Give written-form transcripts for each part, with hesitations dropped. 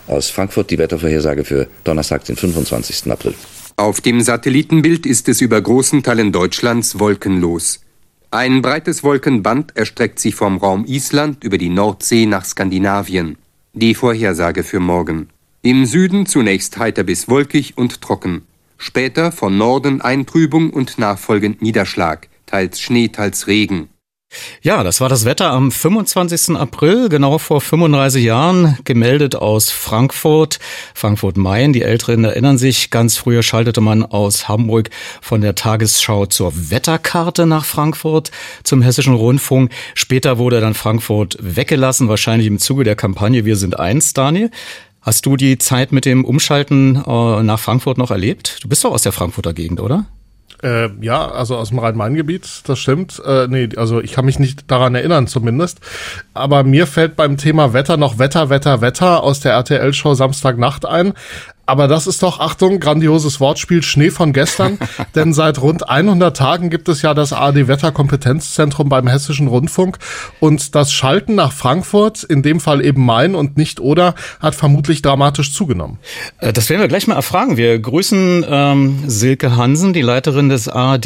Aus Frankfurt die Wettervorhersage für Donnerstag, den 25. April. Auf dem Satellitenbild ist es über großen Teilen Deutschlands wolkenlos. Ein breites Wolkenband erstreckt sich vom Raum Island über die Nordsee nach Skandinavien. Die Vorhersage für morgen. Im Süden zunächst heiter bis wolkig und trocken. Später von Norden Eintrübung und nachfolgend Niederschlag. Teils Schnee, teils Regen. Ja, das war das Wetter am 25. April, genau vor 35 Jahren, gemeldet aus Frankfurt, Frankfurt-Main. Die Älteren erinnern sich, ganz früher schaltete man aus Hamburg von der Tagesschau zur Wetterkarte nach Frankfurt zum Hessischen Rundfunk. Später wurde dann Frankfurt weggelassen, wahrscheinlich im Zuge der Kampagne Wir sind eins, Daniel. Hast du die Zeit mit dem Umschalten nach Frankfurt noch erlebt? Du bist doch aus der Frankfurter Gegend, oder? Ja, also aus dem Rhein-Main-Gebiet, das stimmt. Also ich kann mich nicht daran erinnern zumindest. Aber mir fällt beim Thema Wetter noch Wetter aus der RTL-Show Samstagnacht ein. Aber das ist doch, Achtung, grandioses Wortspiel, Schnee von gestern. Denn seit rund 100 Tagen gibt es ja das ARD-Wetterkompetenzzentrum beim Hessischen Rundfunk. Und das Schalten nach Frankfurt, in dem Fall eben Main und nicht Oder, hat vermutlich dramatisch zugenommen. Das werden wir gleich mal erfragen. Wir grüßen Silke Hansen, die Leiterin des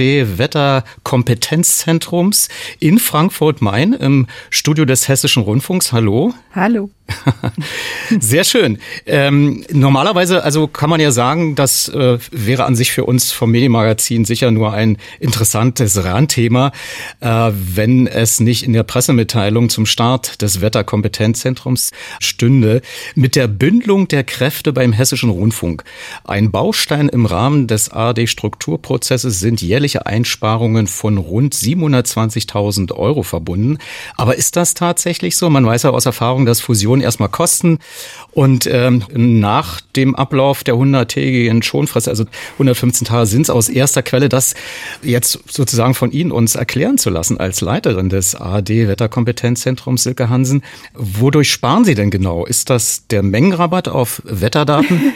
ARD-Wetterkompetenzzentrums in Frankfurt-Main im Studio des Hessischen Rundfunks. Hallo. Hallo. Sehr schön. Normalerweise, also kann man ja sagen, das wäre an sich für uns vom Medienmagazin sicher nur ein interessantes Randthema, wenn es nicht in der Pressemitteilung zum Start des Wetterkompetenzzentrums stünde. Mit der Bündelung der Kräfte beim Hessischen Rundfunk. Ein Baustein im Rahmen des ARD-Strukturprozesses sind jährliche Einsparungen von rund 720.000 € verbunden. Aber ist das tatsächlich so? Man weiß ja aus Erfahrung, dass Fusionen erstmal kosten und nach dem Ablauf der 100-tägigen Schonfrist, also 115 Tage, sind es aus erster Quelle, das jetzt sozusagen von Ihnen uns erklären zu lassen als Leiterin des ARD-Wetterkompetenzzentrums, Silke Hansen. Wodurch sparen Sie denn genau? Ist das der Mengenrabatt auf Wetterdaten?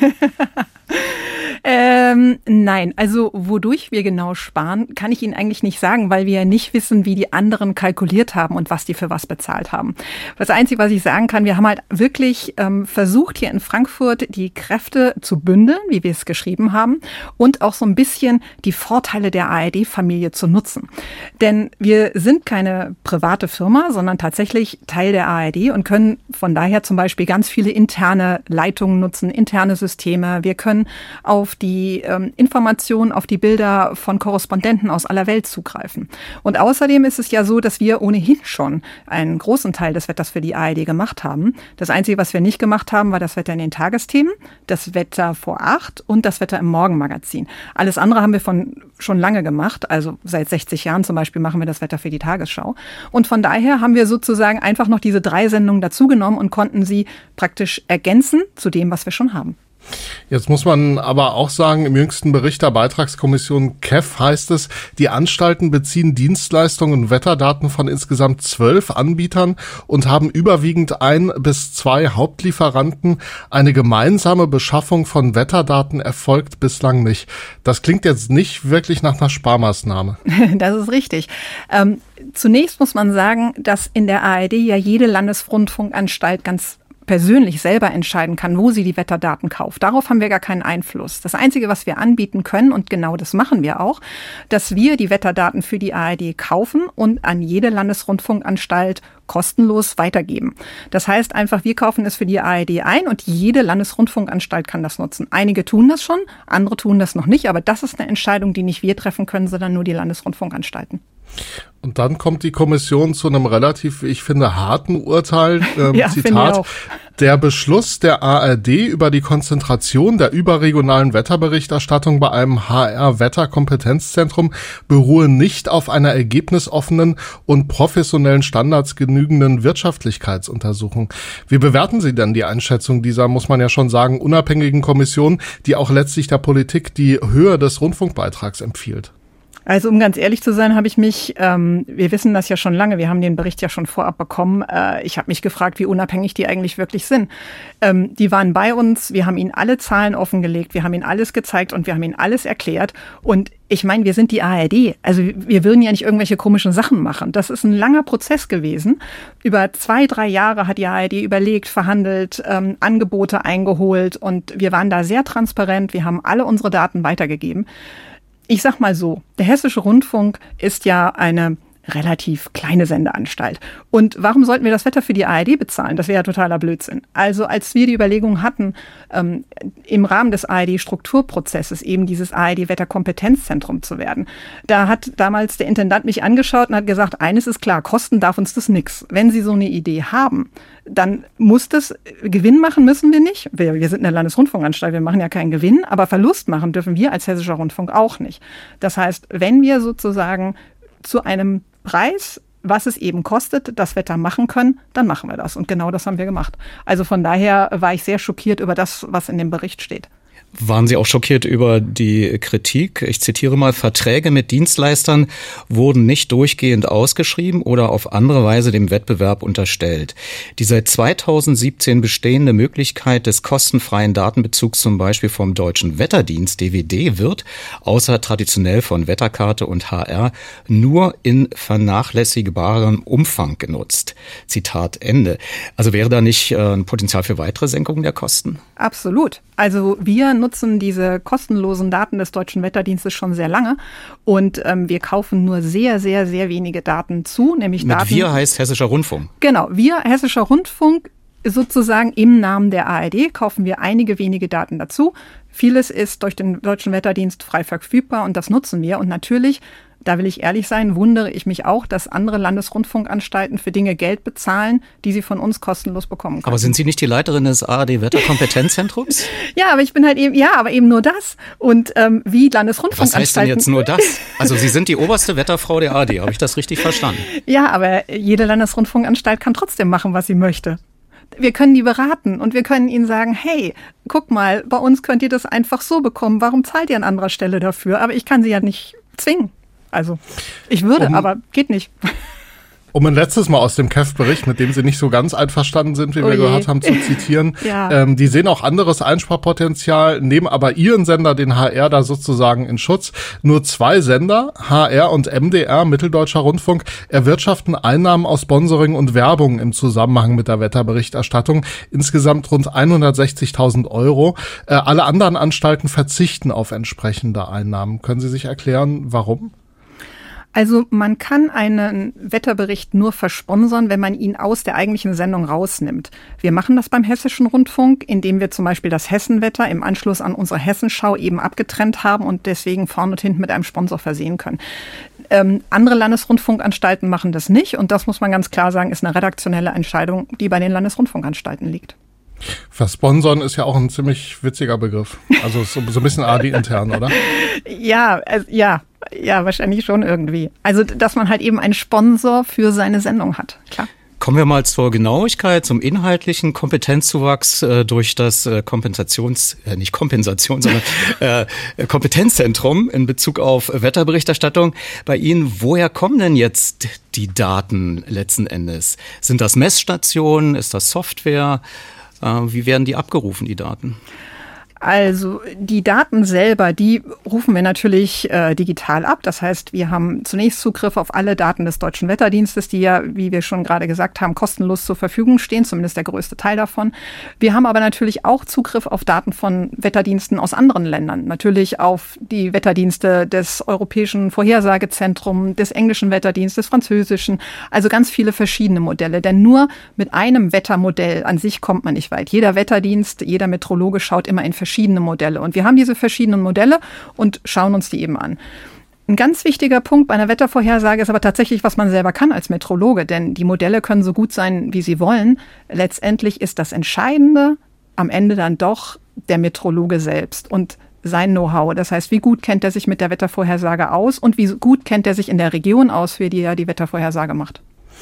Nein, also wodurch wir genau sparen, kann ich Ihnen eigentlich nicht sagen, weil wir ja nicht wissen, wie die anderen kalkuliert haben und was die für was bezahlt haben. Das Einzige, was ich sagen kann, wir haben halt wirklich versucht, hier in Frankfurt die Kräfte zu bündeln, wie wir es geschrieben haben, und auch so ein bisschen die Vorteile der ARD-Familie zu nutzen. Denn wir sind keine private Firma, sondern tatsächlich Teil der ARD und können von daher zum Beispiel ganz viele interne Leitungen nutzen, interne Systeme. Wir können auf die Informationen, auf die Bilder von Korrespondenten aus aller Welt zugreifen. Und außerdem ist es ja so, dass wir ohnehin schon einen großen Teil des Wetters für die ARD gemacht haben. Das Einzige, was wir nicht gemacht haben, war das Wetter in den Tagesthemen, das Wetter vor 8 und das Wetter im Morgenmagazin. Alles andere haben wir schon lange gemacht. Also seit 60 Jahren zum Beispiel machen wir das Wetter für die Tagesschau. Und von daher haben wir sozusagen einfach noch diese 3 Sendungen dazugenommen und konnten sie praktisch ergänzen zu dem, was wir schon haben. Jetzt muss man aber auch sagen, im jüngsten Bericht der Beitragskommission KEF heißt es, die Anstalten beziehen Dienstleistungen und Wetterdaten von insgesamt 12 Anbietern und haben überwiegend 1 bis 2 Hauptlieferanten. Eine gemeinsame Beschaffung von Wetterdaten erfolgt bislang nicht. Das klingt jetzt nicht wirklich nach einer Sparmaßnahme. Das ist richtig. Zunächst muss man sagen, dass in der ARD ja jede Landesrundfunkanstalt ganz persönlich selber entscheiden kann, wo sie die Wetterdaten kauft. Darauf haben wir gar keinen Einfluss. Das Einzige, was wir anbieten können, und genau das machen wir auch, dass wir die Wetterdaten für die ARD kaufen und an jede Landesrundfunkanstalt kostenlos weitergeben. Das heißt einfach, wir kaufen es für die ARD ein und jede Landesrundfunkanstalt kann das nutzen. Einige tun das schon, andere tun das noch nicht, aber das ist eine Entscheidung, die nicht wir treffen können, sondern nur die Landesrundfunkanstalten. Und dann kommt die Kommission zu einem relativ, ich finde, harten Urteil. Ja, Zitat: Der Beschluss der ARD über die Konzentration der überregionalen Wetterberichterstattung bei einem HR-Wetterkompetenzzentrum beruhe nicht auf einer ergebnisoffenen und professionellen Standards genügenden Wirtschaftlichkeitsuntersuchung. Wie bewerten Sie denn die Einschätzung dieser, muss man ja schon sagen, unabhängigen Kommission, die auch letztlich der Politik die Höhe des Rundfunkbeitrags empfiehlt? Also um ganz ehrlich zu sein, habe ich mich, wir wissen das ja schon lange, wir haben den Bericht ja schon vorab bekommen, ich habe mich gefragt, wie unabhängig die eigentlich wirklich sind. Die waren bei uns, wir haben ihnen alle Zahlen offengelegt, wir haben ihnen alles gezeigt und wir haben ihnen alles erklärt. Und ich meine, wir sind die ARD, also wir würden ja nicht irgendwelche komischen Sachen machen. Das ist ein langer Prozess gewesen. Über 2-3 Jahre hat die ARD überlegt, verhandelt, Angebote eingeholt und wir waren da sehr transparent, wir haben alle unsere Daten weitergegeben. Ich sag mal so, der Hessische Rundfunk ist ja eine relativ kleine Sendeanstalt. Und warum sollten wir das Wetter für die ARD bezahlen? Das wäre ja totaler Blödsinn. Also als wir die Überlegung hatten, im Rahmen des ARD-Strukturprozesses eben dieses ARD-Wetterkompetenzzentrum zu werden, da hat damals der Intendant mich angeschaut und hat gesagt, eines ist klar, kosten darf uns das nix. Wenn Sie so eine Idee haben, dann muss das Gewinn machen, müssen wir nicht. Wir sind eine Landesrundfunkanstalt, wir machen ja keinen Gewinn, aber Verlust machen dürfen wir als Hessischer Rundfunk auch nicht. Das heißt, wenn wir sozusagen zu einem Preis, was es eben kostet, das Wetter machen können, dann machen wir das. Und genau das haben wir gemacht. Also von daher war ich sehr schockiert über das, was in dem Bericht steht. Waren Sie auch schockiert über die Kritik? Ich zitiere mal, Verträge mit Dienstleistern wurden nicht durchgehend ausgeschrieben oder auf andere Weise dem Wettbewerb unterstellt. Die seit 2017 bestehende Möglichkeit des kostenfreien Datenbezugs zum Beispiel vom Deutschen Wetterdienst, DWD, wird, außer traditionell von Wetterkarte und HR, nur in vernachlässigbarem Umfang genutzt. Zitat Ende. Also wäre da nicht ein Potenzial für weitere Senkungen der Kosten? Absolut. Also wir nutzen diese kostenlosen Daten des Deutschen Wetterdienstes schon sehr lange und wir kaufen nur sehr, sehr, sehr wenige Daten zu, nämlich Mit Daten. Wir heißt Hessischer Rundfunk. Genau, wir, Hessischer Rundfunk, sozusagen im Namen der ARD kaufen wir einige wenige Daten dazu. Vieles ist durch den Deutschen Wetterdienst frei verfügbar und das nutzen wir. Und natürlich, da will ich ehrlich sein, wundere ich mich auch, dass andere Landesrundfunkanstalten für Dinge Geld bezahlen, die sie von uns kostenlos bekommen können. Aber sind Sie nicht die Leiterin des ARD-Wetterkompetenzzentrums? Ja, aber ich bin halt eben, aber eben nur das. Und wie Landesrundfunkanstalten. Was heißt denn jetzt nur das? Also Sie sind die oberste Wetterfrau der ARD, habe ich das richtig verstanden? Ja, aber jede Landesrundfunkanstalt kann trotzdem machen, was sie möchte. Wir können die beraten und wir können ihnen sagen, hey, guck mal, bei uns könnt ihr das einfach so bekommen. Warum zahlt ihr an anderer Stelle dafür? Aber ich kann sie ja nicht zwingen. Also, ich würde, aber geht nicht. Um ein letztes Mal aus dem KEF-Bericht, mit dem Sie nicht so ganz einverstanden sind, wie wir gehört haben, zu zitieren. Ja. Die sehen auch anderes Einsparpotenzial, nehmen aber ihren Sender, den HR, da sozusagen in Schutz. Nur 2 Sender, HR und MDR, Mitteldeutscher Rundfunk, erwirtschaften Einnahmen aus Sponsoring und Werbung im Zusammenhang mit der Wetterberichterstattung. Insgesamt rund 160.000 €. Alle anderen Anstalten verzichten auf entsprechende Einnahmen. Können Sie sich erklären, warum? Also man kann einen Wetterbericht nur versponsern, wenn man ihn aus der eigentlichen Sendung rausnimmt. Wir machen das beim Hessischen Rundfunk, indem wir zum Beispiel das Hessenwetter im Anschluss an unsere Hessenschau eben abgetrennt haben und deswegen vorne und hinten mit einem Sponsor versehen können. Andere Landesrundfunkanstalten machen das nicht und das muss man ganz klar sagen, ist eine redaktionelle Entscheidung, die bei den Landesrundfunkanstalten liegt. Versponsern ist ja auch ein ziemlich witziger Begriff. Also so ein bisschen ARD-intern, oder? Ja, wahrscheinlich schon irgendwie. Also, dass man halt eben einen Sponsor für seine Sendung hat, klar. Kommen wir mal zur Genauigkeit, zum inhaltlichen Kompetenzzuwachs durch das Kompetenzzentrum in Bezug auf Wetterberichterstattung. Bei Ihnen, woher kommen denn jetzt die Daten letzten Endes? Sind das Messstationen? Ist das Software? Wie werden die abgerufen, die Daten? Also die Daten selber, die rufen wir natürlich digital ab. Das heißt, wir haben zunächst Zugriff auf alle Daten des Deutschen Wetterdienstes, die ja, wie wir schon gerade gesagt haben, kostenlos zur Verfügung stehen, zumindest der größte Teil davon. Wir haben aber natürlich auch Zugriff auf Daten von Wetterdiensten aus anderen Ländern. Natürlich auf die Wetterdienste des Europäischen Vorhersagezentrums, des englischen Wetterdienstes, des französischen, also ganz viele verschiedene Modelle. Denn nur mit einem Wettermodell an sich kommt man nicht weit. Jeder Wetterdienst, jeder Meteorologe schaut immer in verschiedene Modelle. Und wir haben diese verschiedenen Modelle und schauen uns die eben an. Ein ganz wichtiger Punkt bei einer Wettervorhersage ist aber tatsächlich, was man selber kann als Meteorologe, denn die Modelle können so gut sein, wie sie wollen. Letztendlich ist das Entscheidende am Ende dann doch der Meteorologe selbst und sein Know-how. Das heißt, wie gut kennt er sich mit der Wettervorhersage aus und wie gut kennt er sich in der Region aus, für die er die Wettervorhersage macht.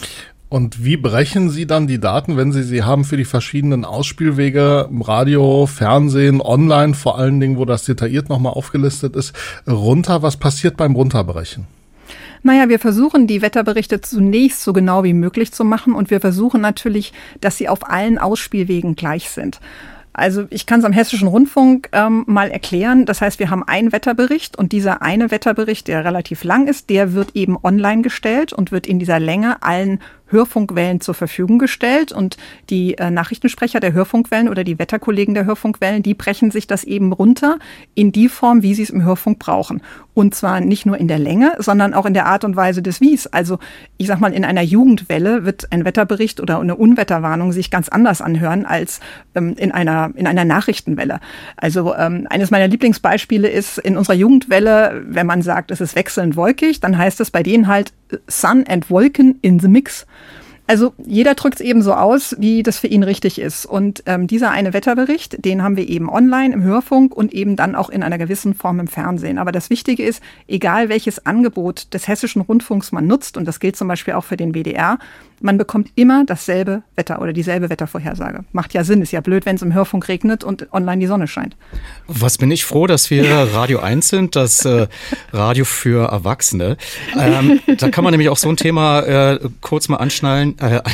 Und wie brechen Sie dann die Daten, wenn Sie sie haben, für die verschiedenen Ausspielwege, Radio, Fernsehen, online, vor allen Dingen, wo das detailliert nochmal aufgelistet ist, runter? Was passiert beim Runterbrechen? Naja, wir versuchen, die Wetterberichte zunächst so genau wie möglich zu machen und wir versuchen natürlich, dass sie auf allen Ausspielwegen gleich sind. Also ich kann es am Hessischen Rundfunk mal erklären. Das heißt, wir haben einen Wetterbericht und dieser eine Wetterbericht, der relativ lang ist, der wird eben online gestellt und wird in dieser Länge allen Hörfunkwellen zur Verfügung gestellt und die Nachrichtensprecher der Hörfunkwellen oder die Wetterkollegen der Hörfunkwellen, die brechen sich das eben runter in die Form, wie sie es im Hörfunk brauchen. Und zwar nicht nur in der Länge, sondern auch in der Art und Weise des Wies. Also ich sag mal, in einer Jugendwelle wird ein Wetterbericht oder eine Unwetterwarnung sich ganz anders anhören als in einer Nachrichtenwelle. Also eines meiner Lieblingsbeispiele ist in unserer Jugendwelle, wenn man sagt, es ist wechselnd wolkig, dann heißt es bei denen halt Sun and Wolken in the Mix. Also jeder drückt es eben so aus, wie das für ihn richtig ist. Und dieser eine Wetterbericht, den haben wir eben online im Hörfunk und eben dann auch in einer gewissen Form im Fernsehen. Aber das Wichtige ist, egal welches Angebot des Hessischen Rundfunks man nutzt, und das gilt zum Beispiel auch für den WDR, man bekommt immer dasselbe Wetter oder dieselbe Wettervorhersage. Macht ja Sinn, ist ja blöd, wenn es im Hörfunk regnet und online die Sonne scheint. Was bin ich froh, dass wir Radio 1 sind, das Radio für Erwachsene. Da kann man nämlich auch so ein Thema kurz mal anschneiden.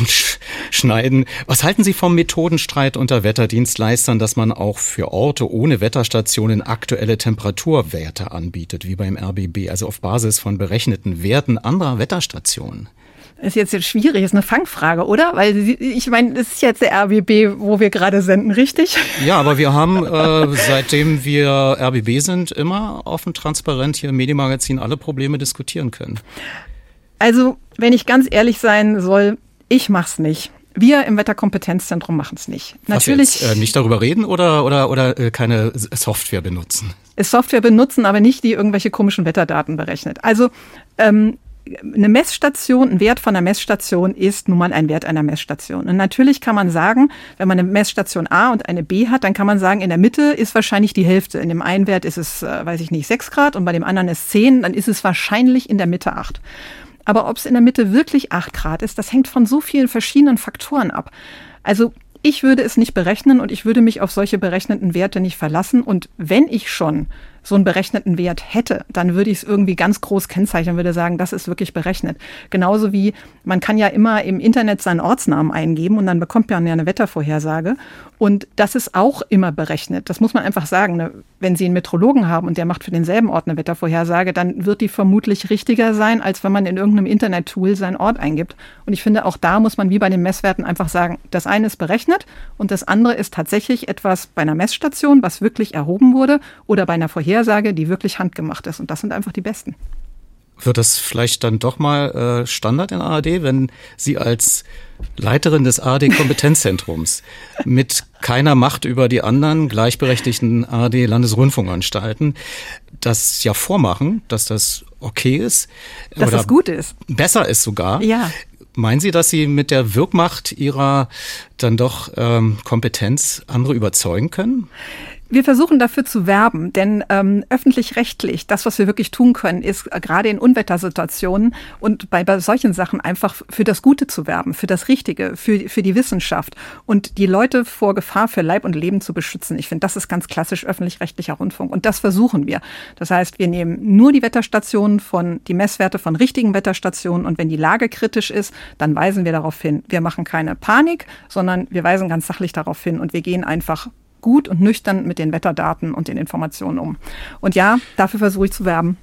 Was halten Sie vom Methodenstreit unter Wetterdienstleistern, dass man auch für Orte ohne Wetterstationen aktuelle Temperaturwerte anbietet, wie beim RBB, also auf Basis von berechneten Werten anderer Wetterstationen? Das ist jetzt schwierig, ist eine Fangfrage, oder? Weil ich meine, das ist jetzt der RBB, wo wir gerade senden, richtig? Ja, aber wir haben, seitdem wir RBB sind, immer offen, transparent hier im Medienmagazin alle Probleme diskutieren können. Also, wenn ich ganz ehrlich sein soll, ich mach's nicht. Wir im Wetterkompetenzzentrum machen es nicht. Natürlich jetzt, nicht darüber reden oder keine Software benutzen? Software benutzen, aber nicht die irgendwelche komischen Wetterdaten berechnet. Also eine Messstation, ein Wert von einer Messstation ist nun mal ein Wert einer Messstation. Und natürlich kann man sagen, wenn man eine Messstation A und eine B hat, dann kann man sagen, in der Mitte ist wahrscheinlich die Hälfte. In dem einen Wert ist es, 6 Grad und bei dem anderen ist 10, dann ist es wahrscheinlich in der Mitte 8. Aber ob es in der Mitte wirklich 8 Grad ist, das hängt von so vielen verschiedenen Faktoren ab. Also ich würde es nicht berechnen und ich würde mich auf solche berechneten Werte nicht verlassen. Und wenn ich schon so einen berechneten Wert hätte, dann würde ich es irgendwie ganz groß kennzeichnen, würde sagen, das ist wirklich berechnet. Genauso wie man kann ja immer im Internet seinen Ortsnamen eingeben und dann bekommt man ja eine Wettervorhersage. Und das ist auch immer berechnet. Das muss man einfach sagen. Wenn Sie einen Meteorologen haben und der macht für denselben Ort eine Wettervorhersage, dann wird die vermutlich richtiger sein, als wenn man in irgendeinem Internet-Tool seinen Ort eingibt. Und ich finde, auch da muss man wie bei den Messwerten einfach sagen, das eine ist berechnet und das andere ist tatsächlich etwas bei einer Messstation, was wirklich erhoben wurde, oder bei einer Vorhersage, die wirklich handgemacht ist. Und das sind einfach die besten. Wird das vielleicht dann doch mal Standard in ARD, wenn Sie als Leiterin des ARD-Kompetenzzentrums mit keiner Macht über die anderen gleichberechtigten ARD-Landesrundfunkanstalten das ja vormachen, dass das okay ist? Dass das gut ist. Besser ist sogar. Ja. Meinen Sie, dass Sie mit der Wirkmacht Ihrer dann doch Kompetenz andere überzeugen können? Wir versuchen dafür zu werben, denn öffentlich-rechtlich, das, was wir wirklich tun können, ist gerade in Unwettersituationen und bei solchen Sachen einfach für das Gute zu werben, für das Richtige, für die Wissenschaft und die Leute vor Gefahr für Leib und Leben zu beschützen. Ich finde, das ist ganz klassisch öffentlich-rechtlicher Rundfunk und das versuchen wir. Das heißt, wir nehmen nur die Wetterstationen die Messwerte von richtigen Wetterstationen und wenn die Lage kritisch ist, dann weisen wir darauf hin. Wir machen keine Panik, sondern wir weisen ganz sachlich darauf hin und wir gehen einfach gut und nüchtern mit den Wetterdaten und den Informationen um. Und ja, dafür versuche ich zu werben.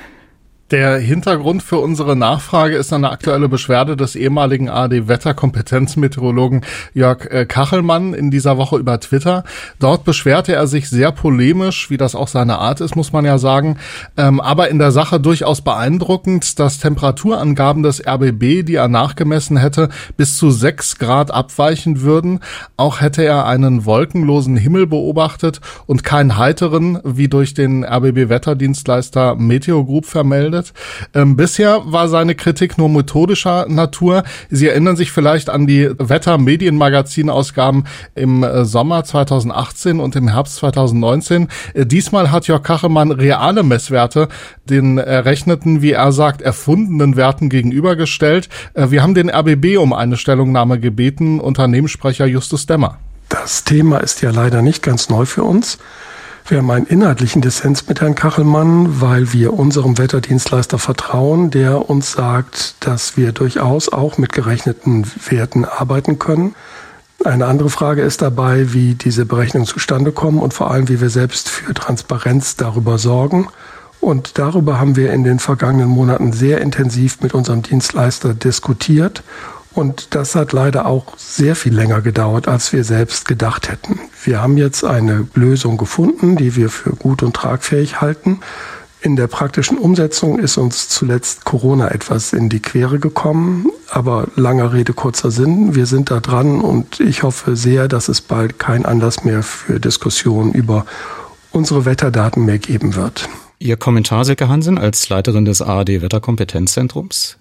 Der Hintergrund für unsere Nachfrage ist eine aktuelle Beschwerde des ehemaligen ARD-Wetterkompetenzmeteorologen Jörg Kachelmann in dieser Woche über Twitter. Dort beschwerte er sich sehr polemisch, wie das auch seine Art ist, muss man ja sagen, aber in der Sache durchaus beeindruckend, dass Temperaturangaben des RBB, die er nachgemessen hätte, bis zu 6 Grad abweichen würden. Auch hätte er einen wolkenlosen Himmel beobachtet und keinen heiteren, wie durch den RBB-Wetterdienstleister Meteo Group vermeldet. arbeitet. Bisher war seine Kritik nur methodischer Natur. Sie erinnern sich vielleicht an die Wetter-Medienmagazin-Ausgaben im Sommer 2018 und im Herbst 2019. Diesmal hat Jörg Kachelmann reale Messwerte den errechneten, wie er sagt, erfundenen Werten gegenübergestellt. Wir haben den RBB um eine Stellungnahme gebeten, Unternehmenssprecher Justus Demmer. Das Thema ist ja leider nicht ganz neu für uns. Wir haben einen inhaltlichen Dissens mit Herrn Kachelmann, weil wir unserem Wetterdienstleister vertrauen, der uns sagt, dass wir durchaus auch mit gerechneten Werten arbeiten können. Eine andere Frage ist dabei, wie diese Berechnungen zustande kommen und vor allem, wie wir selbst für Transparenz darüber sorgen. Und darüber haben wir in den vergangenen Monaten sehr intensiv mit unserem Dienstleister diskutiert. Und das hat leider auch sehr viel länger gedauert, als wir selbst gedacht hätten. Wir haben jetzt eine Lösung gefunden, die wir für gut und tragfähig halten. In der praktischen Umsetzung ist uns zuletzt Corona etwas in die Quere gekommen. Aber langer Rede, kurzer Sinn. Wir sind da dran und ich hoffe sehr, dass es bald keinen Anlass mehr für Diskussionen über unsere Wetterdaten mehr geben wird. Ihr Kommentar, Silke Hansen, als Leiterin des ARD-Wetterkompetenzzentrums?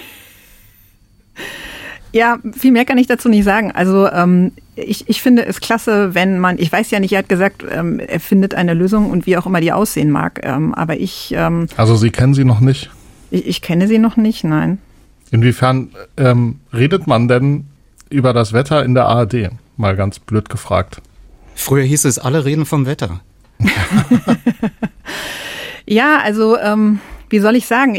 Ja, viel mehr kann ich dazu nicht sagen. Also ich finde es klasse, wenn man, ich weiß ja nicht, er hat gesagt, er findet eine Lösung und wie auch immer die aussehen mag. Aber ich... Also Sie kennen sie noch nicht? Ich kenne sie noch nicht, nein. Inwiefern redet man denn über das Wetter in der ARD? Mal ganz blöd gefragt. Früher hieß es, alle reden vom Wetter. Ja, also wie soll ich sagen,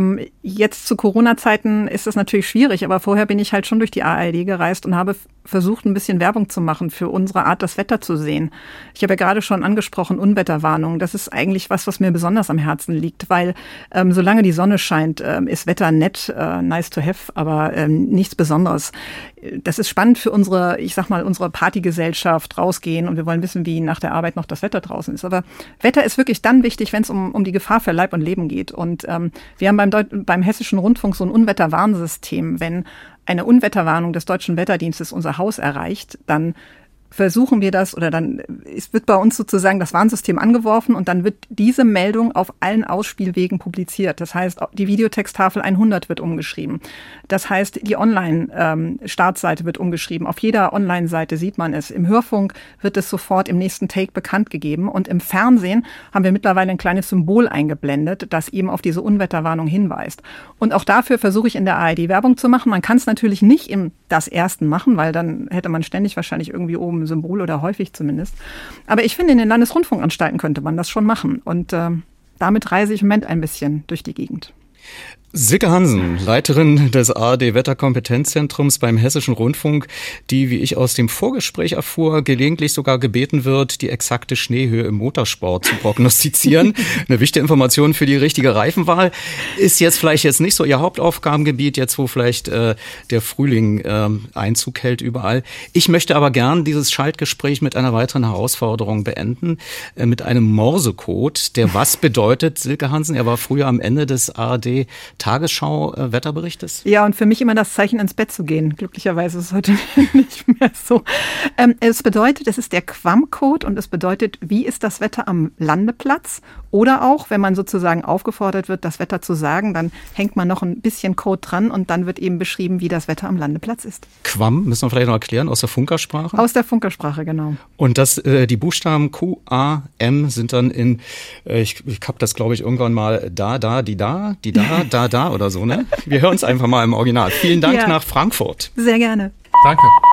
jetzt zu Corona-Zeiten ist das natürlich schwierig, aber vorher bin ich halt schon durch die ARD gereist und habe versucht, ein bisschen Werbung zu machen für unsere Art, das Wetter zu sehen. Ich habe ja gerade schon angesprochen, Unwetterwarnung. Das ist eigentlich was mir besonders am Herzen liegt, weil solange die Sonne scheint, ist Wetter nett, nice to have, aber nichts Besonderes. Das ist spannend für unsere Partygesellschaft, rausgehen und wir wollen wissen, wie nach der Arbeit noch das Wetter draußen ist. Aber Wetter ist wirklich dann wichtig, wenn es um die Gefahr für Leib und Leben geht. Und wir haben beim Hessischen Rundfunk so ein Unwetterwarnsystem. Wenn eine Unwetterwarnung des Deutschen Wetterdienstes unser Haus erreicht, dann versuchen wir das oder dann wird bei uns sozusagen das Warnsystem angeworfen und dann wird diese Meldung auf allen Ausspielwegen publiziert. Das heißt, die Videotexttafel 100 wird umgeschrieben. Das heißt, die Online-Startseite wird umgeschrieben. Auf jeder Online-Seite sieht man es. Im Hörfunk wird es sofort im nächsten Take bekannt gegeben und im Fernsehen haben wir mittlerweile ein kleines Symbol eingeblendet, das eben auf diese Unwetterwarnung hinweist. Und auch dafür versuche ich in der ARD Werbung zu machen. Man kann es natürlich nicht im das Ersten machen, weil dann hätte man ständig wahrscheinlich irgendwie oben ein Symbol oder häufig zumindest. Aber ich finde, in den Landesrundfunkanstalten könnte man das schon machen. Und damit reise ich im Moment ein bisschen durch die Gegend. Silke Hansen, Leiterin des ARD-Wetterkompetenzzentrums beim Hessischen Rundfunk, die, wie ich aus dem Vorgespräch erfuhr, gelegentlich sogar gebeten wird, die exakte Schneehöhe im Motorsport zu prognostizieren. Eine wichtige Information für die richtige Reifenwahl. Ist jetzt vielleicht nicht so Ihr Hauptaufgabengebiet, jetzt wo vielleicht der Frühling Einzug hält überall. Ich möchte aber gern dieses Schaltgespräch mit einer weiteren Herausforderung beenden, mit einem Morsecode, der was bedeutet, Silke Hansen? Er war früher am Ende des ARD Tagesschau-Wetterberichtes? Ja, und für mich immer das Zeichen, ins Bett zu gehen. Glücklicherweise ist es heute nicht mehr so. Es bedeutet, es ist der QAM-Code und es bedeutet, wie ist das Wetter am Landeplatz? Oder auch, wenn man sozusagen aufgefordert wird, das Wetter zu sagen, dann hängt man noch ein bisschen Code dran und dann wird eben beschrieben, wie das Wetter am Landeplatz ist. QAM, müssen wir vielleicht noch erklären, aus der Funkersprache? Aus der Funkersprache, genau. Und die Buchstaben Q, A, M sind dann ich habe das, glaube ich, irgendwann mal da, oder so, ne? Wir hören es einfach mal im Original. Vielen Dank nach Frankfurt. Sehr gerne. Danke.